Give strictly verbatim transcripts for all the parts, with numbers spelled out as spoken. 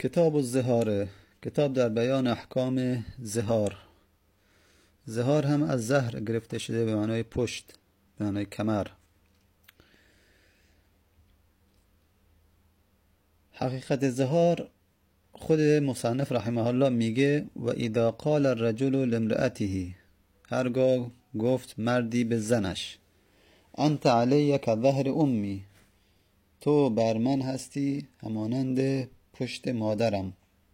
کتاب الزهار، کتاب در بیان احکام زهار. زهار هم از زهر گرفته شده به معنای پشت، به معنای کمر. حقیقت زهار خود مصنف رحمه الله میگه و اذا قال الرجل لامرأته، هرگاه گفت مردی به زنش انت علی کظهر امی، تو بر من هستی همانند پشت مادرم،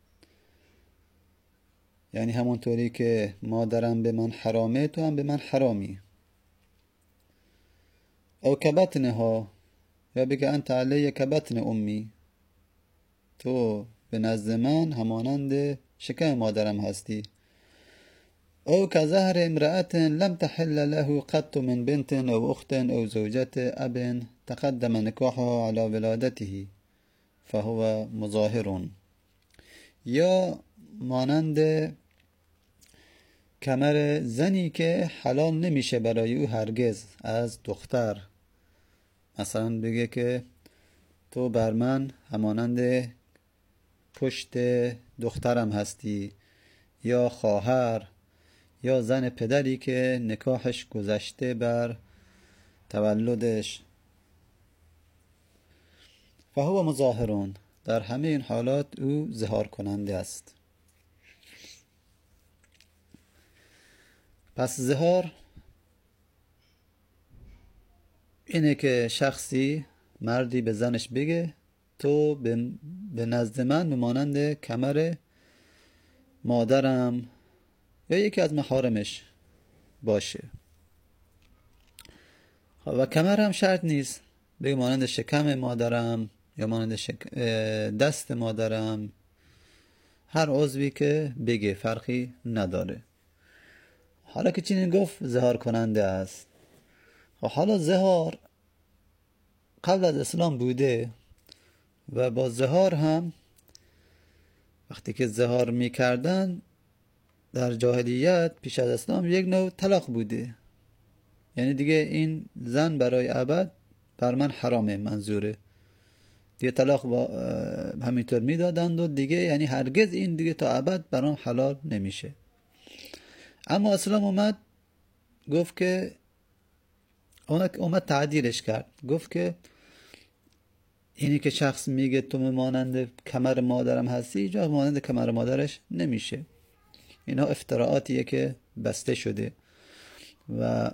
یعنی همونطوری که مادرم به من حرامه تو هم به من حرامی. او کبطنها، یا بگه انت علی کبطن امی، تو به نزد من همانند شکم مادرم هستی. او کظهر امرأة لم تحل له قط من بنت او اخت او زوجة اب تقدم نکاحها على ولادته فهو مظاهر، یا مانند کمر زنی که حلال نمیشه برای او هرگز از دختر. مثلا بگه که تو بر من همانند پشت دخترم هستی، یا خواهر، یا زن پدری که نکاحش گذشته بر تولدش. فهو مظاهرون، در همه این حالات او زهار کننده است. پس زهار اینه که شخصی، مردی به زنش بگه تو به نزد من بمانند کمر مادرم یا یکی از محارمش باشه. و کمر هم شرط نیست، بگه مانند شکم مادرم یا مانند شک... دست مادرم، هر عضوی که بگه فرقی نداره. حالا که چنین گفت زهار کننده است. و حالا زهار قبل از اسلام بوده و با زهار هم وقتی که زهار میکردن در جاهلیت پیش از اسلام یک نوع طلاق بوده، یعنی دیگه این زن برای ابد بر من حرامه، منظوره دیگه طلاق با همینطور میدادند و دیگه یعنی هرگز این دیگه تا ابد برام حلال نمیشه. اما اسلام اومد گفت که اومد تعدیلش کرد، گفت که اینی که شخص میگه تو مانند کمر مادرم هستی، جا مانند کمر مادرش نمیشه. اینا افتراعاتیه که بسته شده و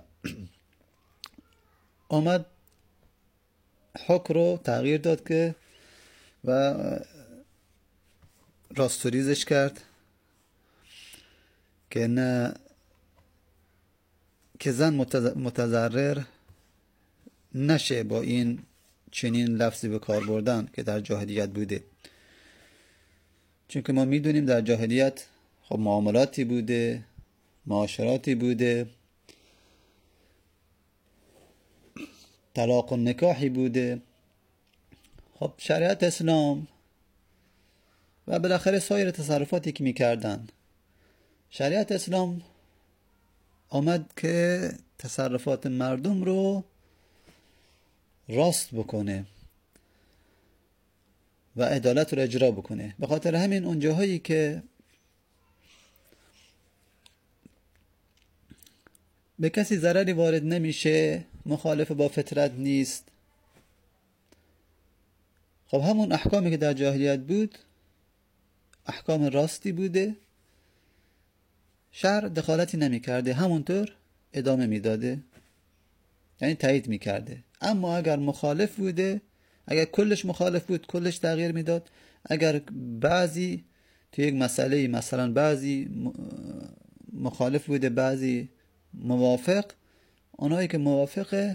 اومد حکم رو تغییر داد که و راستوریزش کرد که نه، که زن متضرر نشه با این چنین لفظی به کار بردن که در جاهلیت بوده. چون که ما میدونیم در جاهلیت خب معاملاتی بوده، معاشراتی بوده، طلاق و نکاحی بوده. خب شریعت اسلام و بالاخره سایر تصرفاتی که میکردن، شریعت اسلام آمد که تصرفات مردم رو راست بکنه و عدالت رو اجرا بکنه. به خاطر همین اون جاهایی که به کسی ضرری وارد نمیشه، مخالف با فطرت نیست، خب همون احکامی که در جاهلیت بود احکام راستی بوده، شرع دخالتی نمی کرده، همونطور ادامه می داده، یعنی تایید می کرده. اما اگر مخالف بوده، اگر کلش مخالف بود کلش تغییر می داد. اگر بعضی تو یک مسئله مثلا بعضی مخالف بوده بعضی موافق، اونایی که موافق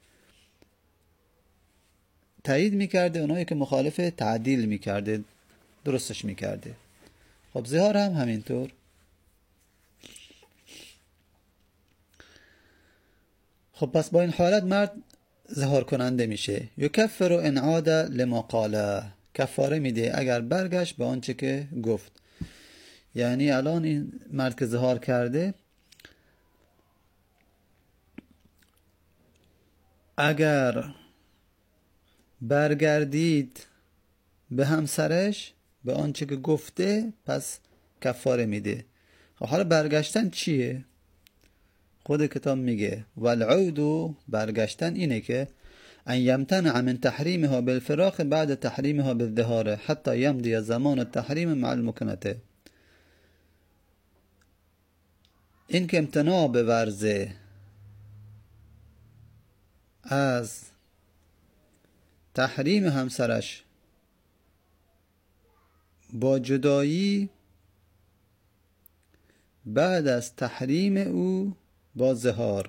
تایید می کرده، اونایی که مخالف تعدیل می کرده، درستش می کرده. خب زهار هم همینطور. خب پس با این حالت مرد زهار کننده میشه. یکفر ان عاد لما قاله، کفاره میده اگر برگشت به آنچه که گفت. یعنی الان این مرد که زهار کرده اگر برگردید به همسرش به آنچه که گفته پس کفاره میده. حالا برگشتن چیه؟ خود کتاب میگه والعود، برگشتن اینه که ان یمتنع من تحریمها بالفراق بعد تحریمها بالظهار حتی یمضی زمان التحریم مع المکنته. این که امتناع بورزه از تحریم همسرش با جدایی بعد از تحریم او با زهار،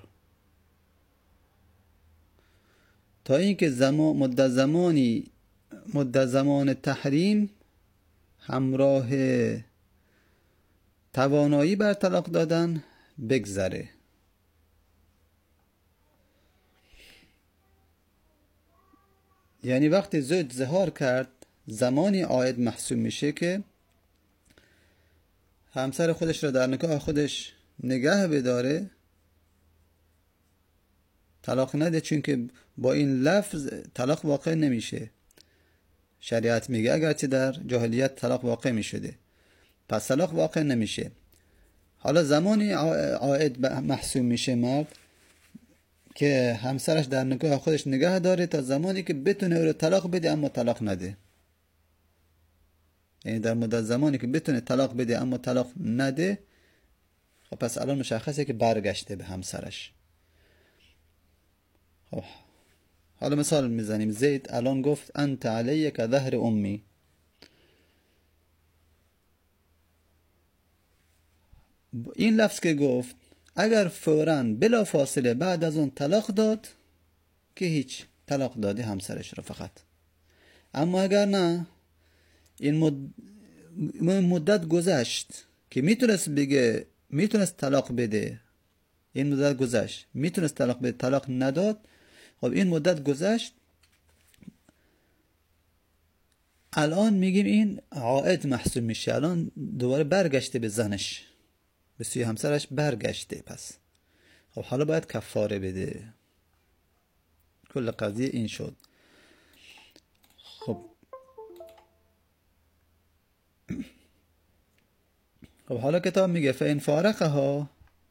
تا اینکه زمان مدت زمانی مدت زمان تحریم همراه توانایی بر طلاق دادن بگذره. یعنی وقتی زوج زهار کرد زمانی عاید محسوب میشه که همسر خودش را در نکاح خودش نگه بداره، طلاق نده، چون که با این لفظ طلاق واقع نمیشه. شریعت میگه اگرچه در جاهلیت طلاق واقع میشده، پس طلاق واقع نمیشه. حالا زمانی عاید محسوب میشه مرد که همسرش در نکاح خودش نگه داره تا زمانی که بتونه او رو طلاق بده اما طلاق نده. یعنی در مدت زمانی که بتونه طلاق بده اما طلاق نده، خب پس الان مشخصه که برگشته به همسرش. خب حالا مثال میزنیم. زید الان گفت انت علی که ظهر امی. این لفظ که گفت اگر فوراً بلا فاصله بعد از اون طلاق داد که هیچ، طلاق دادی همسرش رو فقط. اما اگر نه، این مدت گذشت که میتونست بگه، میتونست طلاق بده، این مدت گذشت میتونست طلاق بده، طلاق نداد، خب این مدت گذشت، الان میگیم این عائد محسوب میشه، الان دوباره برگشته به زنش، به سوی همسرش برگشته. پس خب حالا باید کفاره بده. کل قضیه این شد. خب خب حالا کتاب میگه فإن فارقها،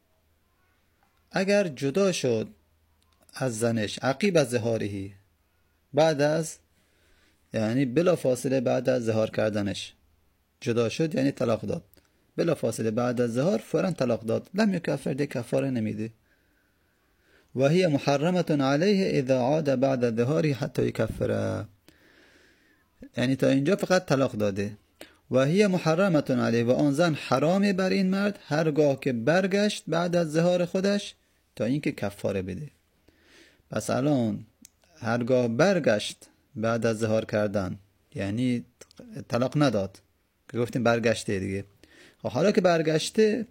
اگر جدا شد از زنش عقیب از زهارهی، بعد از، یعنی بلا فاصله بعد از زهار کردنش جدا شد، یعنی طلاق داد، بلا فاصله بعد از زهار فوراً طلاق داد، لم یکفر، ده کفاره نمیده. و هی محرمت علیه اذا عاد بعد الظهار حتی یکفره، یعنی تا اینجا فقط طلاق داده. و هی محرمت علیه، و آن زن حرامه بر این مرد هرگاه که برگشت بعد از زهار خودش تا اینکه کفاره بده. پس الان هرگاه برگشت بعد از زهار کردن، یعنی طلاق نداد که گفتیم برگشته دیگه. حالا که برگشته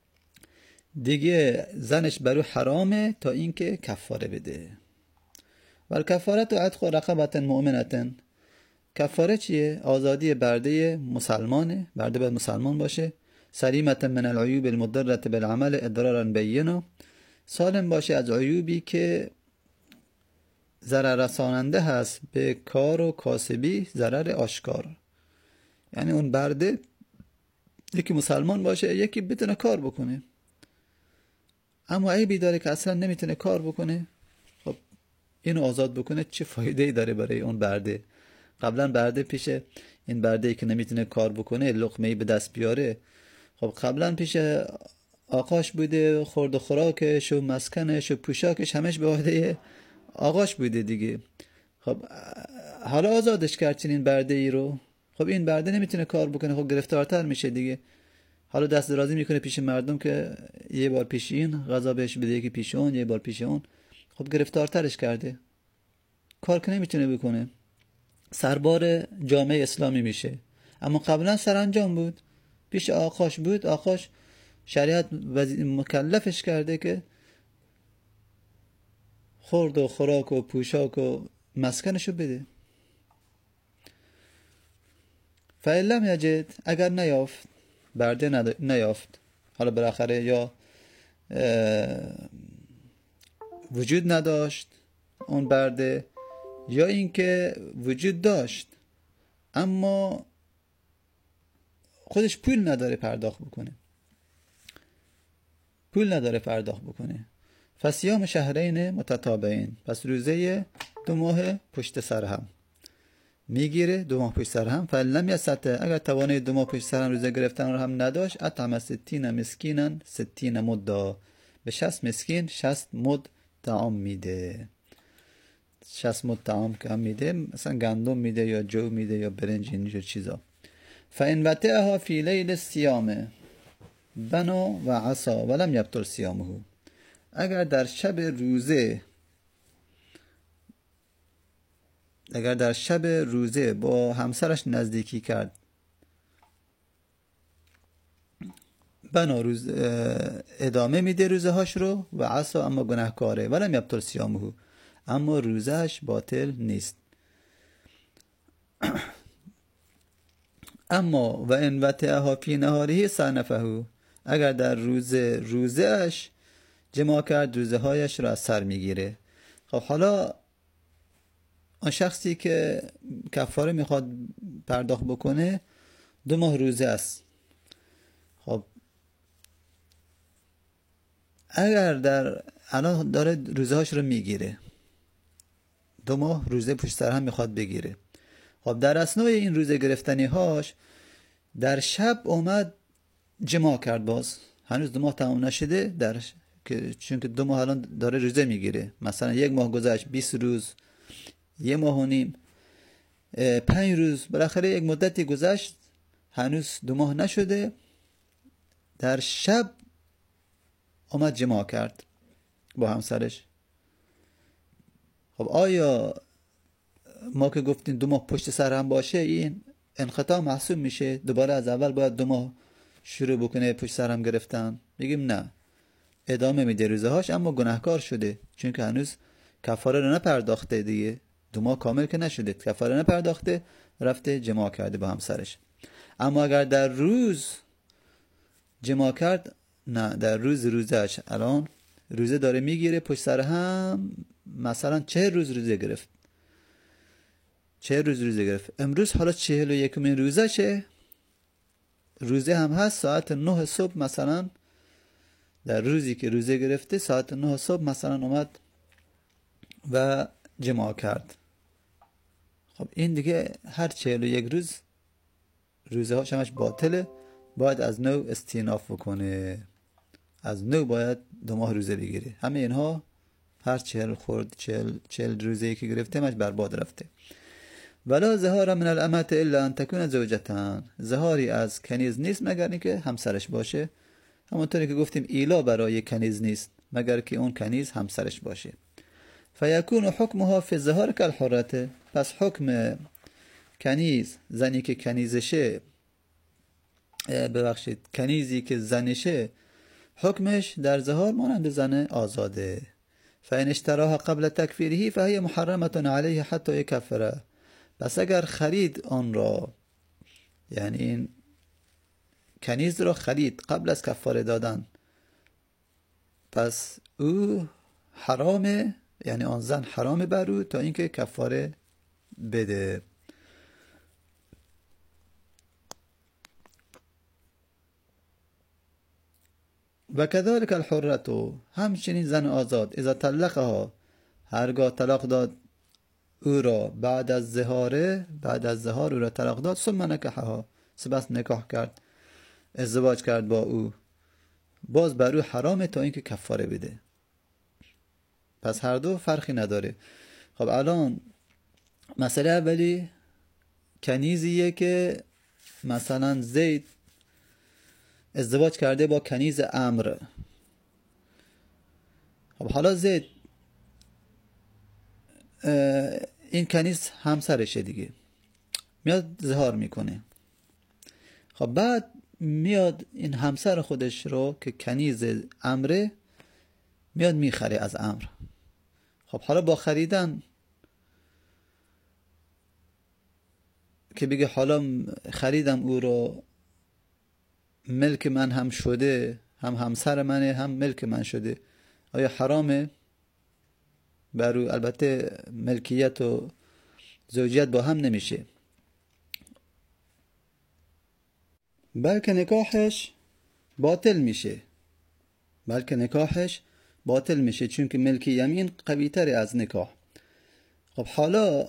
دیگه زنش برو حرامه تا اینکه کفاره بده. و کفارت و عتق رقبت مؤمنه، کفاره چیه؟ آزادی برده مسلمانه، برده باید مسلمان باشه. سلیمت من العیوب المضرة بالعمل اضرارا بینه، سالم باشه از عیوبی که ضرر رساننده هست به کار و کاسبی، ضرر آشکار. یعنی اون برده یکی مسلمان باشه، یکی بتونه کار بکنه، اما عیبی داره که اصلا نمیتونه کار بکنه. خب اینو آزاد بکنه چه فایده ای داره برای اون برده؟ قبلا برده پیش این برده ای که نمیتونه کار بکنه لقمه ای به دست بیاره، خب قبلا پیش آقاش بوده، خورد و خوراکش و مسکنش و پوشاکش همش به عهده آقاش بوده دیگه. خب حالا آزادش کرد چنین برده ای رو، خب این برده نمیتونه کار بکنه، خب گرفتارتر میشه دیگه. حالا دست درازی میکنه پیش مردم که یه بار پیش این غذا بهش بده، یکی پیش اون، یه بار پیش اون، خب گرفتارترش کرده، کار که نمیتونه بکنه، سربار جامعه اسلامی میشه. اما قبلا سرانجام بود، پیش آقاش بود، آقاش شریعت مکلفش کرده که خورد و خوراک و پوشاک و مسکنشو بده. فعلم یجد، اگر نیافت، برده نیافت، حالا بالاخره یا وجود نداشت اون برده، یا اینکه وجود داشت اما خودش پول نداره پرداخت بکنه، پول نداره پرداخت بکنه. فصیام شهرین متتابعین، پس روزه دو ماه پشت سر هم میگیره، دو ماه پشت سر هم. فلم یستطع، اگر توانه دو ماه پشت سر هم روزه گرفتن رو هم نداشت، اطعم ستین مسکینن ستین مدا، به شصت مسکین شصت مد طعام میده. شصت مد طعام که هم میده، مثلا گندم میده یا جو میده یا برنج، اینجور چیزا. فان وطئها فی لیل الصیام بنا و عصا ولم یبطل صیامه، اگر در شب روزه اگر در شب روزه با همسرش نزدیکی کرد، بنا روز ادامه میده روزه هاش رو، و عصا اما گناهکاره، ولم یبطل صیامه، اما روزهش باطل نیست. اما و ان وطئها فی نهاره صنفه، اگر در روزه روزهش جماع کرد، روزه هایش را از سر میگیره. خب حالا آن شخصی که کفاره میخواد پرداخت بکنه دو ماه روزه است. خب اگر در الان داره روزه هاش رو میگیره، دو ماه روزه پشت سر هم میخواد بگیره. خب در اثنای این روزه گرفتنی هاش در شب اومد جماع کرد، باز هنوز دو ماه تمام نشده، در چون که دو ماه الان داره روزه میگیره، مثلا یک ماه گذشت، بیست روز، یه ماه و نیم، پنج روز، بالاخره یک مدتی گذشت، هنوز دو ماه نشده، در شب اومد جماع کرد با همسرش. خب آیا ما که گفتیم دو ماه پشت سر هم باشه این انقطاع محسوب میشه؟ دوباره از اول باید دو ماه شروع بکنه پشت سر هم گرفتن؟ بگیم نه، ادامه میده روزه هاش، اما گناهکار شده، چون که هنوز کفاره رو نپرداخته دیگه، دو ماه کامل که نشده، کفاره نپرداخته، رفته جماع کرده با همسرش. اما اگر در روز جماع کرد، نه، در روز روزهش الان روزه داره میگیره پشت سر هم، مثلا چهل روز روزه گرفت، چهل روز روزه گرفت، امروز حالا چهل و یکمین روزه شه، روزه هم هست، ساعت نه صبح مثلا در روزی که روزه گرفته ساعت نه صبح مثلا اومد و جماع کرد. خب این دیگه هر چهل و یک روز روزه هاش همش باطله، باید از نو استیناف بکنه، از نو باید دو ماه روزه بگیره. همه اینها هر چهل خورد چهل, چهل روزه که گرفته همش برباد رفته. ولا زهار من الامت الا ان تکون زوجتان، زهاری از کنیز نیست مگر اینکه همسرش باشه، همونطوری که گفتیم ایلا برای کنیز نیست مگر که اون کنیز همسرش باشه. فیکون حکمها فی الزهار کالحرة، پس حکم کنیز، زنی که کنیزشه، ببخشید کنیزی که زنشه، حکمش در زهار مانند زن آزاده. فإن اشتراها قبل تکفیره فهی محرمة علیه حتی یکفره، پس اگر خرید آن را، یعنی این کنیز را خرید قبل از کفاره دادن، پس او حرامه، یعنی آن زن حرامه بر او تا اینکه کفاره بده. و کذالک الحرة، همچنین زن آزاد، اذا طلقها، هرگاه طلاق داد او را، بعد از زهاره، بعد از زهار او را طلاق داد، ثم نکحها، سپس نکاح کرد، ازدواج کرد با او، باز بر او حرامه تا اینکه کفاره بده. پس هر دو فرقی نداره. خب الان مسئله اولی کنیزیه که مثلا زید ازدواج کرده با کنیز عمرو. خب حالا زید این کنیز همسرشه دیگه، میاد زهار میکنه. خب بعد میاد این همسر خودش رو که کنیز عمره میاد میخره از عمرو. خب حالا با خریدن که بگه حالا خریدم او رو، ملک من هم شده، هم همسر منه هم ملک من شده، آیا حرامه بر او؟ البته ملکیت و زوجیت با هم نمیشه. بلکه نکاحش باطل میشه بلکه نکاحش باطل میشه چون که ملک یمین قوی تری از نکاح. خب حالا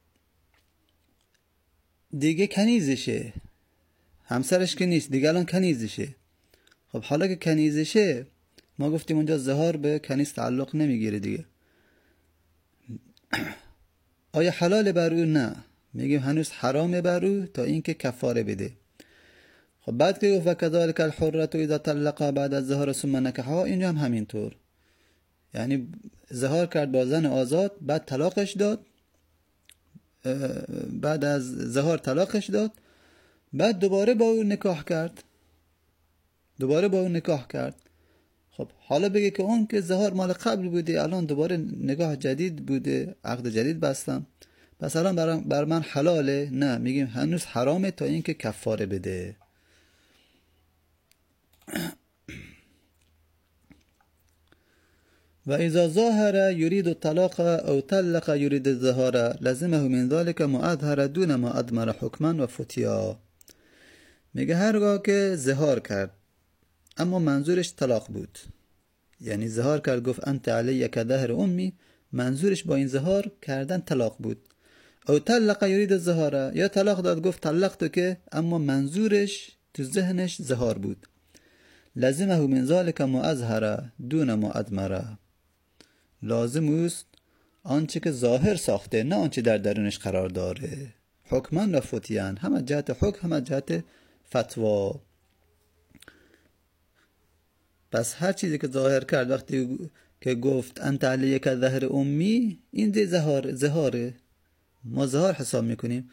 دیگه کنیزشه، همسرش که نیست دیگه، الان کنیزشه. خب حالا که کنیزشه ما گفتیم اونجا زهار به کنیز تعلق نمیگیره دیگه. آیا حلال بر او؟ نه، میگیم هنوز حرامه بر او تا اینکه کفاره بده. خب بعد که گفت وکذالک الحرة اذا طلق بعد از زهار ثم نکحها، اینجا هم همینطور، یعنی زهار کرد با زن آزاد، بعد طلاقش داد، بعد از زهار طلاقش داد، بعد دوباره با او نکاح کرد دوباره با او نکاح کرد. خب حالا بگه که اون که زهار مال قبل بوده، الان دوباره نکاح جدید بوده، عقد جدید بستم، پس الان بر, بر من حلاله؟ نه، میگیم هنوز حرامه تا اینکه کفاره بده. و اذا ظاهر يريد الطلاق او طلق يريد الظهار لزمه من ذلك ما اظهر دون ما اضمر حکما و فتیا. میگه هرگاه که ظهار کرد اما منظورش طلاق بود، یعنی ظهار کرد گفت انت علی کظهر امی، منظورش با این ظهار کردن طلاق بود. او طلق یرید الظهار، یا طلاق داد گفت طلق تو که، اما منظورش تو ذهنش ظهار بود. لازمه من ذلك ما اظهر دون ما اضمر، لازم است آنچه که ظاهر ساخته نه آنچه در درونش قرار داره. حکما و فتیان، هم از جهت حکم هم از جهت فتوا. پس هر چیزی که ظاهر کرد وقتی که گفت انت علی کظهر امی، این دی زهار زهاره، ما زهار حساب میکنیم.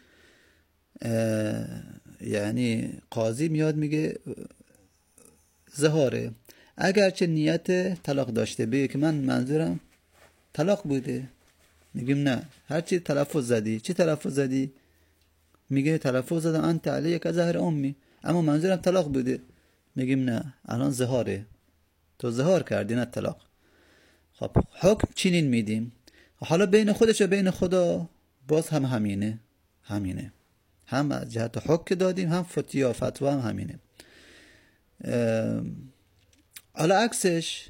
یعنی قاضی میاد میگه زهاره، اگرچه نیت طلاق داشته، بگه که من منظورم طلاق بوده، میگیم نه، هر چی تلفظ زدی. چی تلفظ زدی؟ میگه تلفظ زدم انت علی کظهر امی، اما منظورم طلاق بوده، میگیم نه، الان زهاره، تو زهار کردی نه طلاق. خب حکم چنین میدیم. حالا بین خودش و بین خدا باز هم همینه همینه هم از جهت حکم دادیم، هم فتیا فتوا هم همینه. حالا عکسش،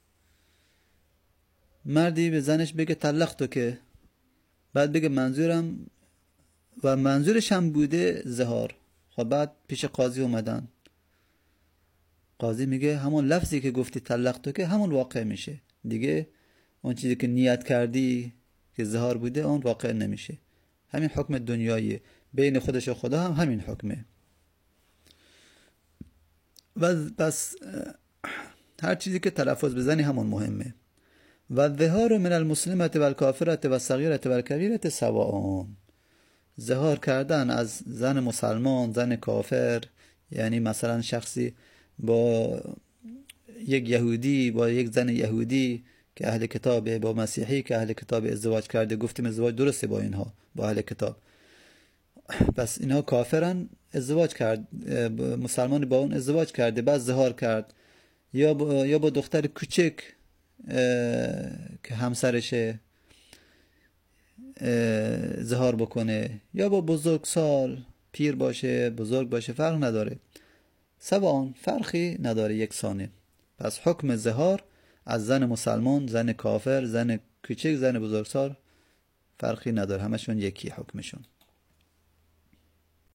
مردی به زنش بگه طلق تو که، بعد بگه منظورم و منظورش هم بوده زهار. خب بعد پیش قاضی اومدن، قاضی میگه همون لفظی که گفتی طلق تو که همون واقع میشه دیگه، اون چیزی که نیت کردی که زهار بوده اون واقع نمیشه. همین حکم دنیاییه، بین خودش و خدا هم همین حکمه. و بس هر چیزی که تلفظ بزنی همون مهمه. و الظهار من المسلمه و الکافره و الصغیره و الکبیره سواء، زهار کردن از زن مسلمان، زن کافر، یعنی مثلا شخصی با یک یهودی، با یک زن یهودی که اهل کتابه، با مسیحی که اهل کتاب ازدواج کرده، گفتیم ازدواج درسته با اینها، با اهل کتاب، پس اینها کافرن، ازدواج کرد، مسلمان با اون ازدواج کرده بعد زهار کرد. یا با, یا با دختر کوچک که همسرشه زهار بکنه، یا با بزرگ سال، پیر باشه بزرگ باشه، فرق نداره، سواء، فرقی نداره، یکسانه. پس حکم زهار از زن مسلمان، زن کافر، زن کوچک، زن بزرگسال فرقی نداره، همشون یکی حکمشون.